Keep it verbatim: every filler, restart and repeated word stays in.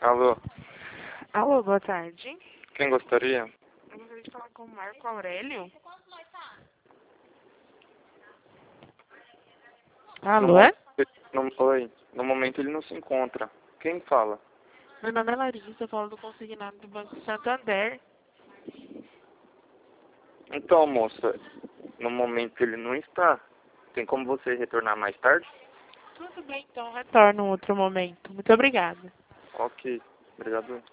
Alô, Alô, boa tarde. quem gostaria? Eu gostaria de falar com o Marco Aurélio. Alô, é? No, no- oi, no momento ele não se encontra. Quem fala? Meu nome é Larissa, eu falo do consignado do Banco Santander. Então, moça, no momento ele não está. Tem como você retornar mais tarde? Tudo bem, então, retorno em outro momento. Muito obrigada. Ok, obrigado.